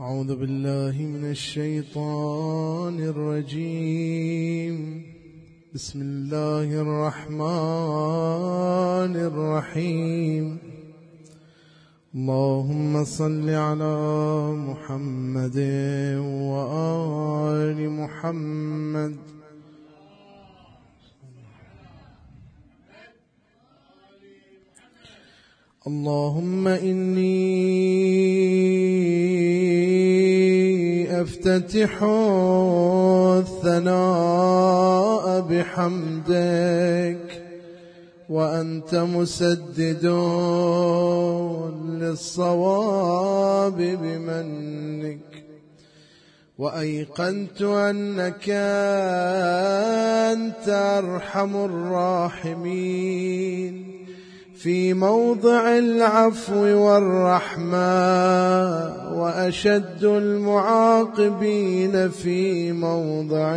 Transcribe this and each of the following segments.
أعوذ بالله من الشيطان الرجيم. بسم الله الرحمن الرحيم. اللهم صل على محمد وآل محمد. اللهم إني أفتتح الثناء بحمدك وأنت مسدد للصواب بمنك، وأيقنت أنك أنت أرحم الراحمين في موضع العفو والرحمة، وأشد المعاقبين في موضع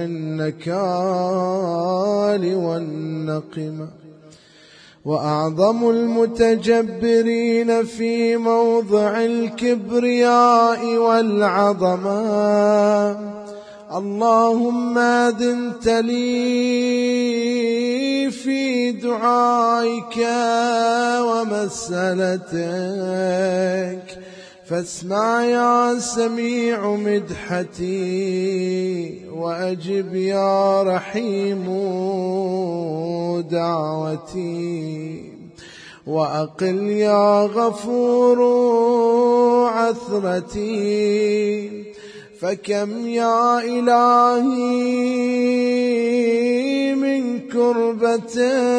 النكال والنقمة، وأعظم المتجبرين في موضع الكبرياء والعظمة. اللهم أذنت لي في دعائك ومسألتك، فاسمع يا سميع مدحتي، وأجب يا رحيم دعوتي، وأقل يا غفور عثرتي. فكم يا إلهي من كربة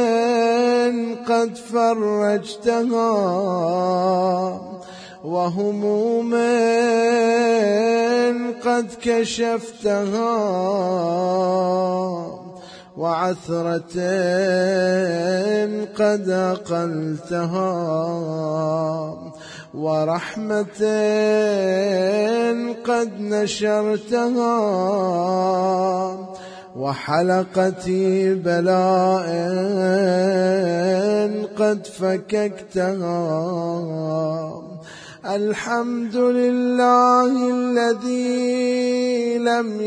قد فرجتها، وهموم قد كشفتها، وعثرة قد أقلتها، ورحمة قد نشرتها، وحلقة بلاء قد فككتها. الحمد لله الذي لم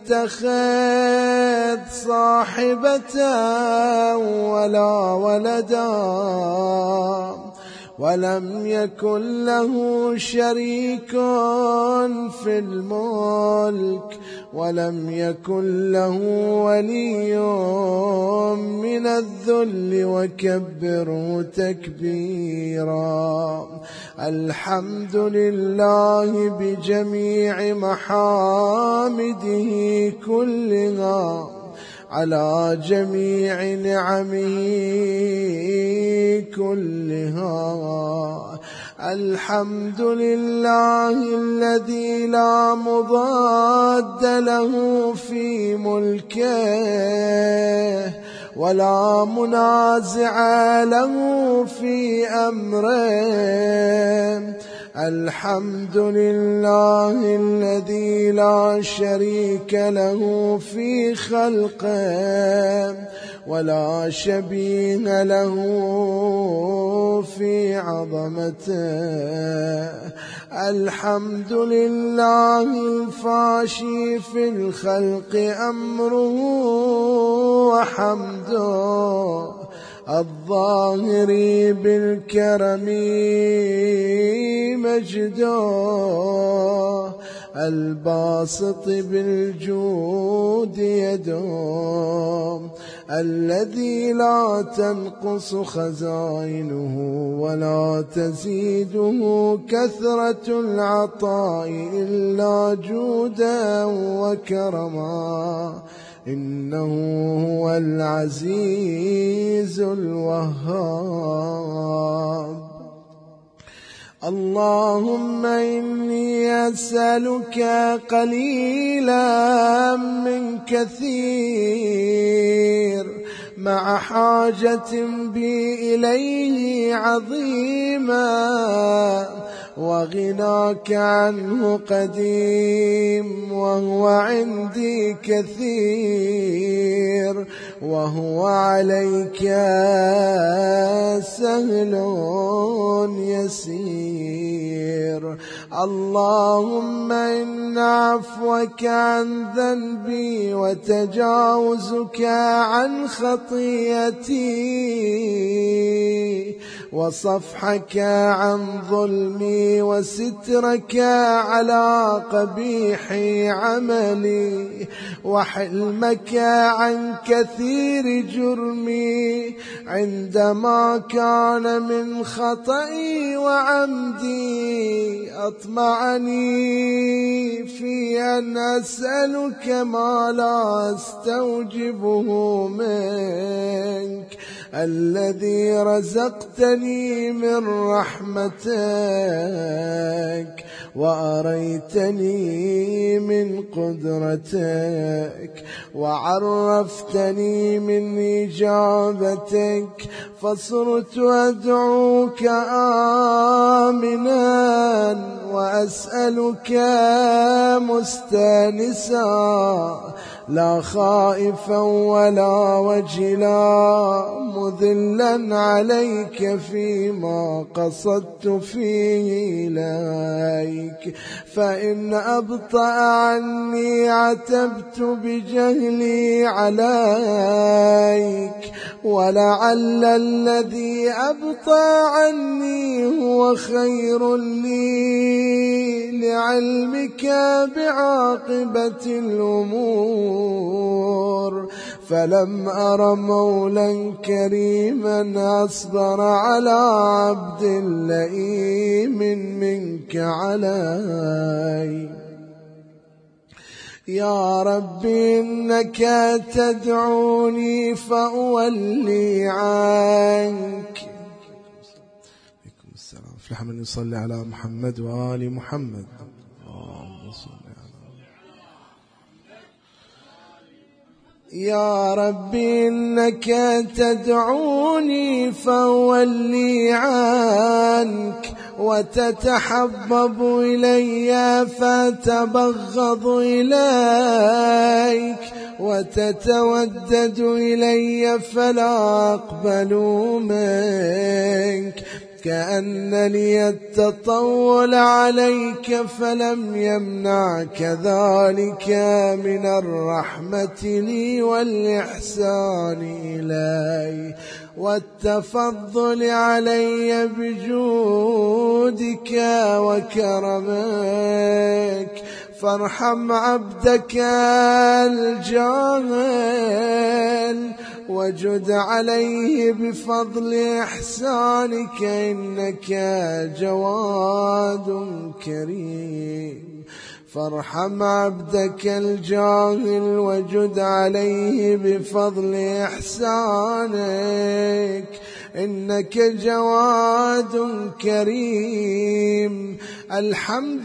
يتخذ صاحبة ولا ولدا، ولم يكن له شريك في الملك، ولم يكن له ولي من الذل، وكبره تكبيرا. الحمد لله بجميع محامده كلها، على جميع نعمه كلها. الحمد لله الذي لا مضاد له في ملكه، ولا منازع له في أمره. الحمد لله الذي لا شريك له في خلقه، ولا شبيه له في عظمته. الحمد لله الفاشي في الخلق أمره وحمده، الظاهر بالكرم مجده، الباسط بالجود يده، الذي لا تنقص خزائنه ولا تزيده كثرة العطاء إلا جودا وكرما. إنه هو العزيز الوهاب. اللهم إني أسألك قليلا من كثير، مع حاجة بي إليه عظيمة، وغناك عنه قديم، وهو عندي كثير، وهو عليك سهل يسير. اللهم إن عفوك عن ذنبي وتجاوزك عن خطيئتي وصفحك عن ظلمي وسترك على قبيح عملي وحلمك عن كثير جرمي عندما كان من خطئي وعمدي أطمعني في أن أسألك ما لا أستوجبه منك، الذي رزقتني من رحمتك وأريتني من قدرتك وعرفتني من إجابتك، فصرت أدعوك آمنا وأسألك مستانسا، لا خائفا ولا وجلا، مذلا عليك فيما قصدت فيه إليك. فإن أبطأ عني عتبت بجهلي عليك، ولعل الذي أبطأ عني هو خير لي لعلمك بعاقبة الأمور. فلم أر مولا كريما أصبر على عبد لئيم منك علي. يا رب إنك تدعوني فأولي عنك. عليكم السلام. افلح من يصلي على محمد وآل محمد. اللهم صل على. يا رب إنك تدعوني فأولي عنك، وتتحبب إلي فتبغض إليك، وتتودد إلي فلا أقبل منك. كأن لي التطول عليك فلم يمنعك ذلك من الرحمة لي والإحسان إلي والتفضل علي بجودك وكرمك. فارحم عبدك الجاهل وجد عليه بفضل إحسانك، إنك جواد كريم. فارحم عبدك الجاهل وجد عليه بفضل إحسانك، إنك جواد كريم. الحمد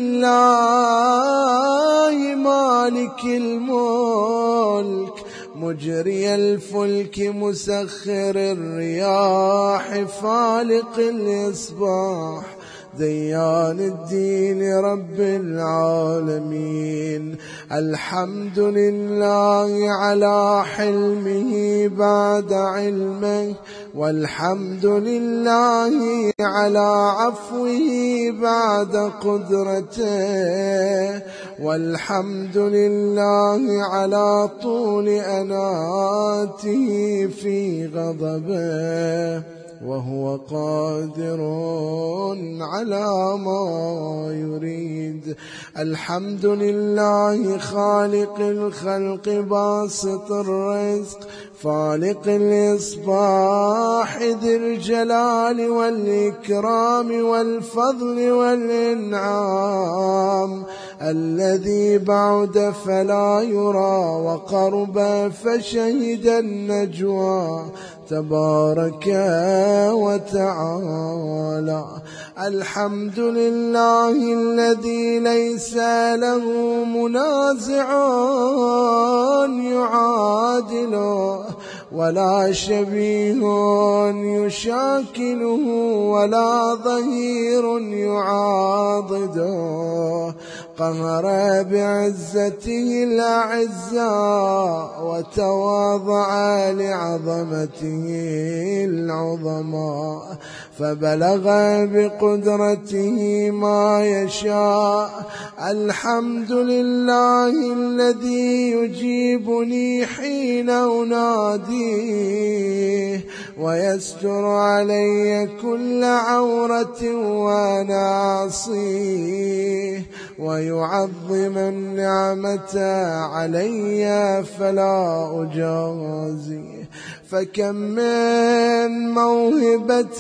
لله مالك الملك مجري الفلك مسخر الرياح فالق الإصباح ديان الدين رب العالمين. الحمد لله على حلمه بعد علمه، والحمد لله على عفوه بعد قدرته، والحمد لله على طول أناته في غضبه، وهو قادر على ما يريد. الحمد لله خالق الخلق باسط الرزق فالق الإصباح ذي الجلال والإكرام والفضل والإنعام، الذي بعد فلا يرى وقرب فشهد النجوى تبارك وتعالى. الحمد لله الذي ليس له منازع يعادله، ولا شبيه يشاكله ولا ظهير يعاضده، قهر بعزته الأعزاء وتواضع لعظمته العظماء، فبلغ بقدرته ما يشاء. الحمد لله الذي يجيبني حين أناديه ويستر علي كل عورة وأنا أعصيه، ويعظم النعمة علي فلا أجازيه. فكم من موهبة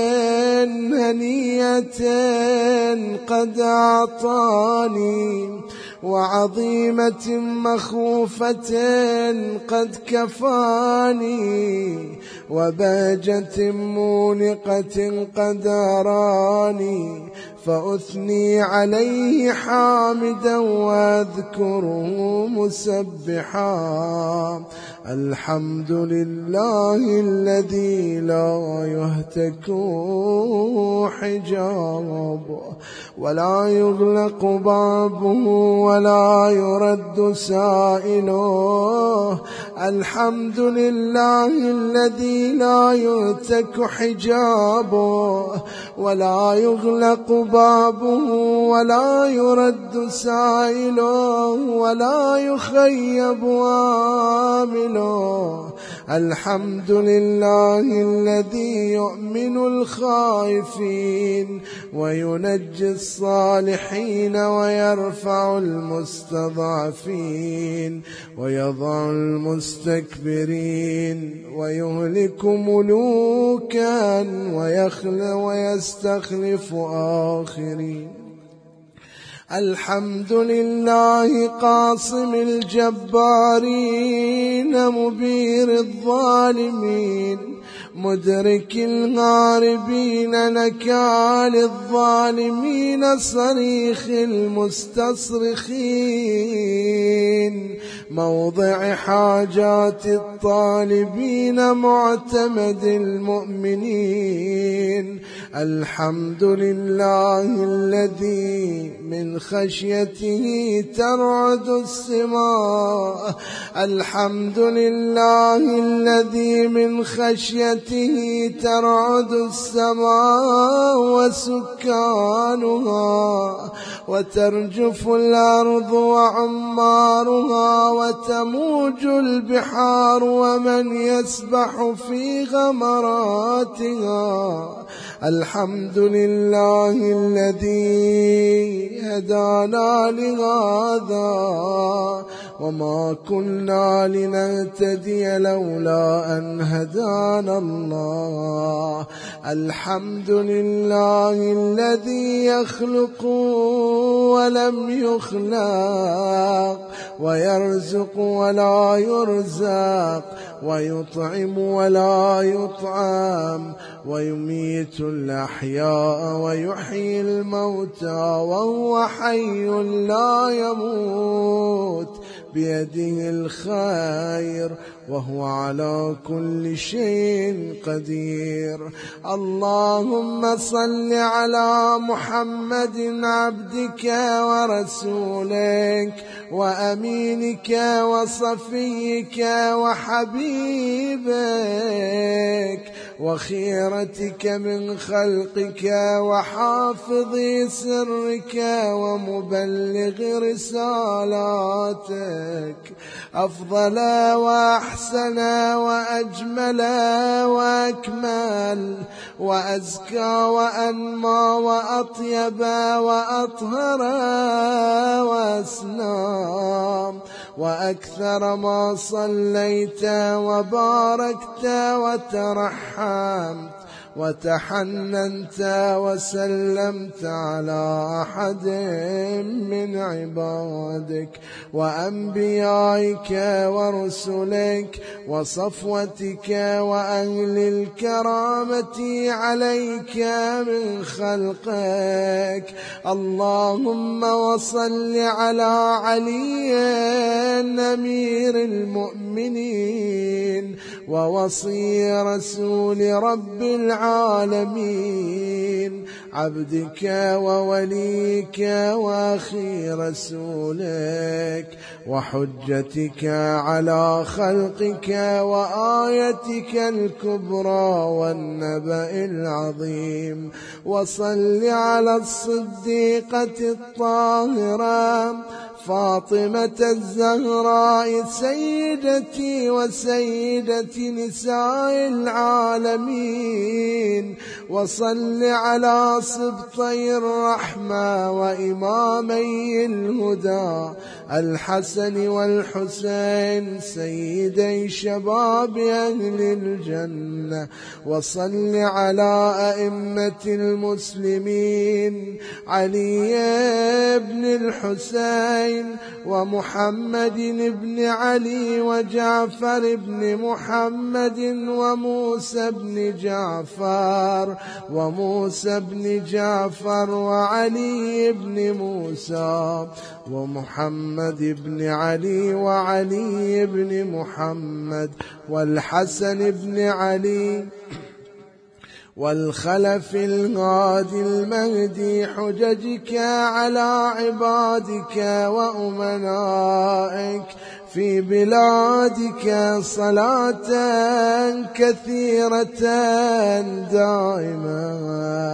هنية قد أعطاني، وعظيمة مخوفة قد كفاني، وبهجة مونقة قد أراني، فأثني عليه حامدا وأذكره مسبحا. الحمد لله الذي لا يهتك حجابه ولا يغلق بابه ولا يرد سائله. الحمد لله الذي لا يهتك حجابه ولا يغلق بابه ولا يرد سائله ولا يخيب آمله. الحمد لله الذي يؤمن الخائفين وينجي الصالحين ويرفع المستضعفين ويضع المستكبرين ويهلك ملوكا ويستخلف آخرين. الحمد لله قاصم الجبارين مبير الظالمين مدرك الغاربين نكال الظالمين صريخ المستصرخين موضع حاجات الطالبين معتمد المؤمنين. الحمد لله الذي من خشيته ترعد السماء. الحمد لله الذي من خشيته ترعد السماء وسكانها وترجف الأرض وعمارها وتموج البحار ومن يسبح في غمراتها. الحمد لله الذي هدانا لهذا وما كنا لنهتدي لولا أن هدانا الله. الحمد لله الذي يخلق ولم يخلق ويرزق ولا يرزق ويطعم ولا يطعم ويميت الأحياء ويحيي الموتى وهو حي لا يموت بيده الخير وهو على كل شيء قدير. اللهم صل على محمد عبدك ورسولك وأمينك وصفيك وحبيبك وخيرتك من خلقك وحافظ سرك ومبلغ رسالاتك أفضل وأحسن وأجمل وأكمل وأزكى وأنمى وأطيب وأطهر وأسنى وأكثر ما صليت وباركت وترحمت وتحننت وسلمت على أحد من عبادك وأنبيائك ورسلك وصفوتك وأهل الكرامة عليك من خلقك. اللهم وصل على علي أمير المؤمنين ووصي رسول رب العالمين، عبدك ووليك وأخي رسولك، وحجتك على خلقك، وآيتك الكبرى والنبأ العظيم. وصل على الصديقة الطاهرة فاطمة الزهراء سيدتي وسيدة نساء العالمين. وصل على سبطي الرحمة وإمامي الهدى الحسن والحسين سيدي شباب أهل الجنة. وصل على أئمة المسلمين علي بن الحسين ومحمد بن علي وجعفر بن محمد وموسى بن جعفر وعلي بن موسى ومحمد بن علي وعلي بن محمد والحسن بن علي والخلف الهادي المهدي، حججك على عبادك وأمنائك في بلادك صلاة كثيرة دائمة.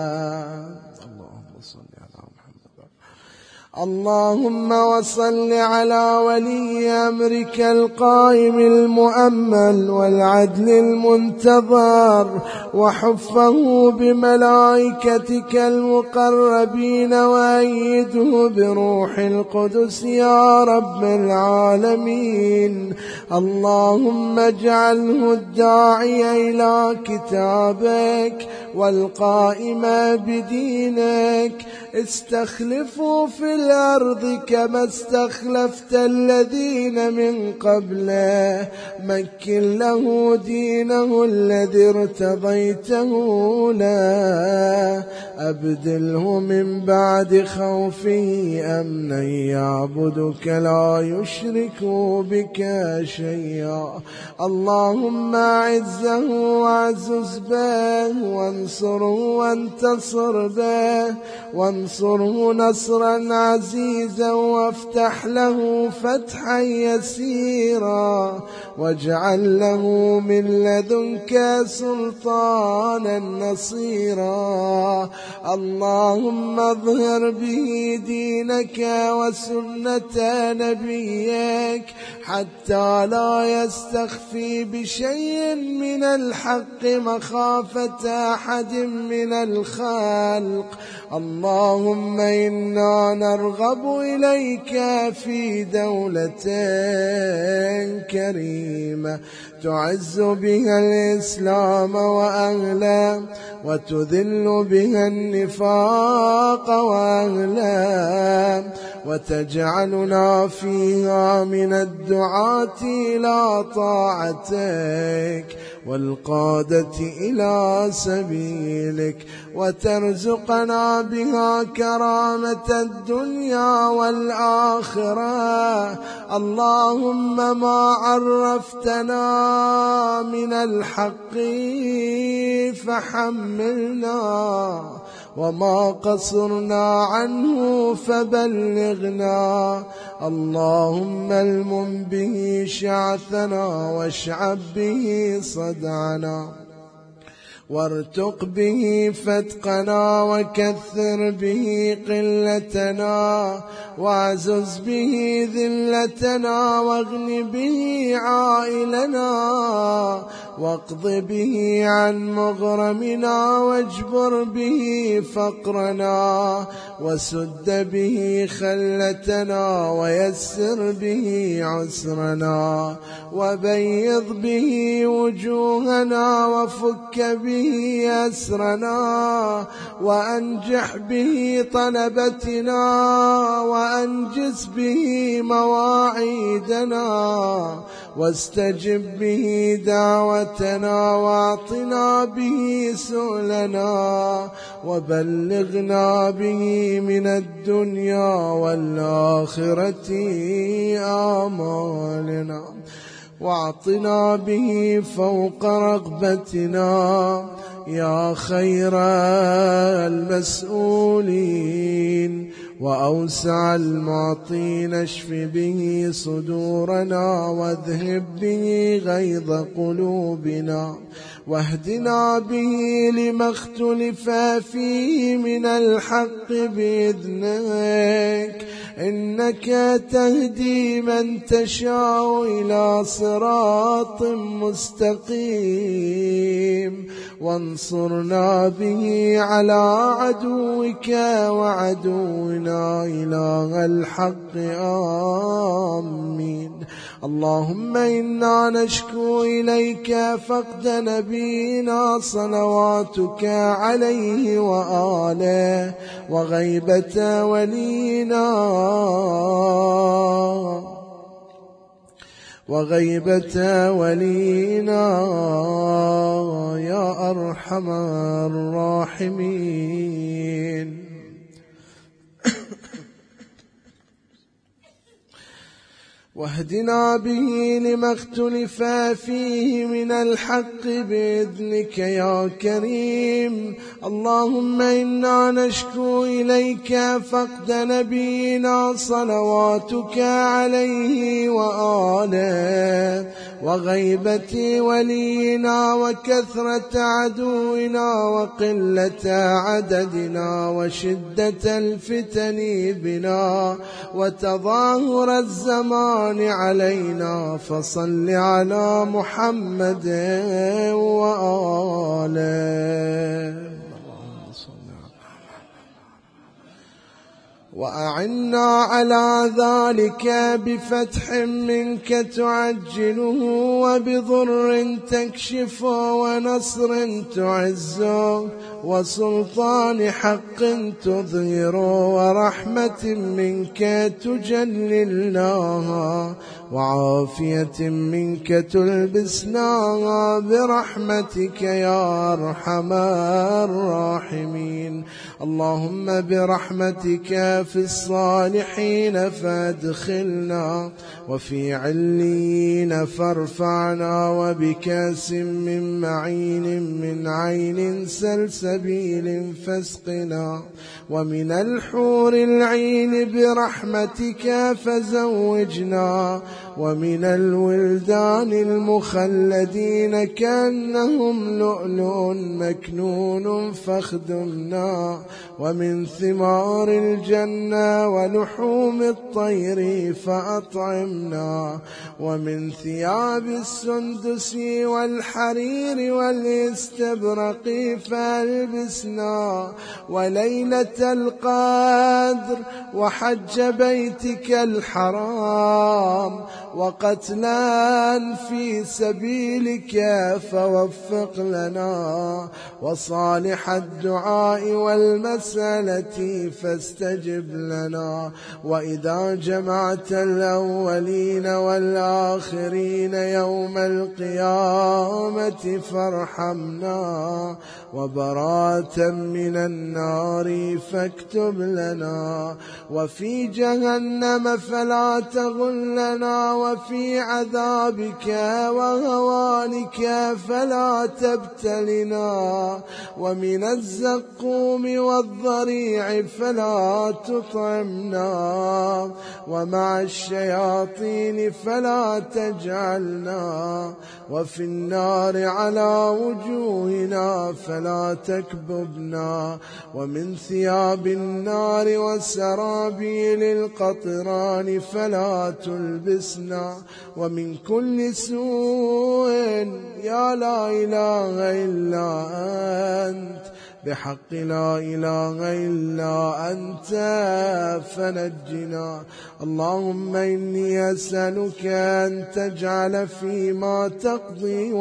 اللهم وصل على ولي أمرك القائم المؤمل والعدل المنتظر، وحفه بملائكتك المقربين، وأيده بروح القدس يا رب العالمين. اللهم اجعله الداعي إلى كتابك والقائم بدينك، استخلفوا في الأرض كما استخلفت الذين من قبله، مكن له دينه الذي ارتضيته له، أبدله من بعد خوفه أمنا يعبدك لا يشرك بك شيئا. اللهم أعزه وأعزز به، وانصره وانتصر به، وانصره نصرا عزيزا، وافتح له فتحا يسيرا، واجعل له من لدنك سلطانا نصيرا. اللهم اظهر به دينك وسنة نبيك حتى لا يستخفي بشيء من الحق مخافة أحد من الخلق. اللهم إنا نرغب إليك في دولة كريمة تعز بها الإسلام وأهله، وتذل بها النفاق وأهله، وتجعلنا فيها من الدعاة إلى طاعتك والقادة إلى سبيلك، وترزقنا بها كرامة الدنيا والآخرة. اللهم ما عرفتنا من الحق فحملنا، وما قصرنا عنه فبلغنا. اللهم المم به شعثنا، واشعب به صدعنا، وارتق به فتقنا، وكثر به قلتنا، واعزز به ذلتنا، واغن به عائلنا، واقض به عن مغرمنا، واجبر به فقرنا، وسد به خلتنا، ويسر به عسرنا، وبيض به وجوهنا، وفك به أسرنا، وأنجح به طلبتنا، وأنجز به مواعيدنا، واستجب به دعوتنا، واعطنا به سؤلنا، وبلغنا به من الدنيا والآخرة آمالنا. واعطنا به فوق رغبتنا يا خير المسؤولين، وأوسع المعطين اشف به صدورنا واذهب به غيظ قلوبنا، واهدنا به لما اختلف فيه من الحق بإذنك، إنك تهدي من تشاء إلى صراط مستقيم، وانصرنا به على عدوك وعدونا إله الحق آمين. اللهم إنا نشكو إليك فقد نبينا صلواتك عليه وآله، وغيبة ولينا يا أرحم الراحمين. واهدنا به لما اختلف فيه من الحق بإذنك يا كريم. اللهم إنا نشكو إليك فقد نبينا صلواتك عليه وآله، وغيبة ولينا وكثرة عدونا وقلة عددنا وشدة الفتن بنا وتظاهر الزمان علينا، فصل على محمد وآله وأعنا على ذلك بفتح منك تعجله، وبضر تكشفه، ونصر تعزه، وسلطان حق تظهره، ورحمة منك تجللناها، وعافية منك تلبسناها برحمتك يا أرحم الراحمين. اللهم برحمتك في الصالحين فادخلنا، وفي عليين فارفعنا، وبكاس من معين من عين سلسبيل فاسقنا، ومن الحور العين برحمتك فزوجنا، ومن الولدان المخلدين كأنهم لؤلؤ مكنون فاخدمنا، ومن ثمار الجنة ولحوم الطير فأطعمنا، ومن ثياب السندس والحرير والاستبرق فألبسنا، وليلة القدر وحج بيتك الحرام وقتلا في سبيلك فوفق لنا، وصالح الدعاء والمسألة فاستجب لنا، وإذا جمعت الأولين والآخرين يوم القيامة فارحمنا، وبراءة من النار فاكتب لنا، وفي جهنم فلا تغلنا، وفي عذابك وهوانك فلا تبتلنا، ومن الزقوم والضريع فلا تطعمنا، ومع الشياطين فلا تجعلنا، وفي النار على وجوهنا فلا تكببنا، ومن ثياب النار وسرابيل القطران فلا تلبسنا، ومن كل سوء يا لا إله إلا أنت بحق لا إله إلا أنت فنجنا. اللهم إني أسألك أن تجعل فيما تقضي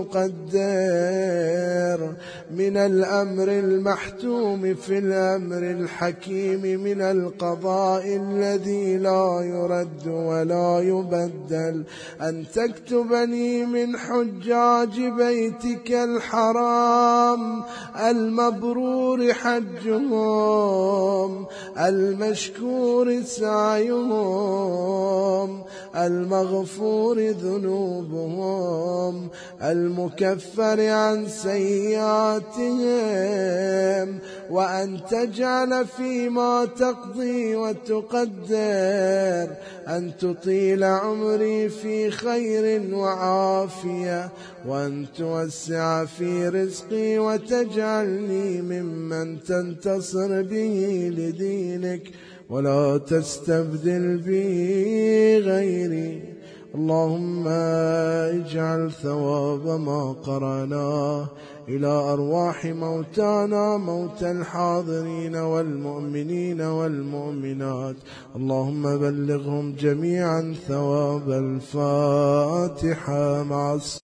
وتقدر من الأمر المحتوم في الأمر الحكيم من القضاء الذي لا يرد ولا يبدل، أن تكتبني من حجاج بيتك الحرام المبرور حجهم، المشكور سعيهم، المغفور ذنوبهم المكفر عن سيئاتهم، وأن تجعل فيما تقضي وتقدر أن تطيل عمري في خير وعافية، وأن توسع في رزقي وتجعلني ممن تنتصر به لدينك ولا تستبدل بي غيري. اللهم اجعل ثواب ما قرأناه إلى أرواح موتانا، موتى الحاضرين والمؤمنين والمؤمنات، اللهم بلغهم جميعا ثواب الفاتحة مع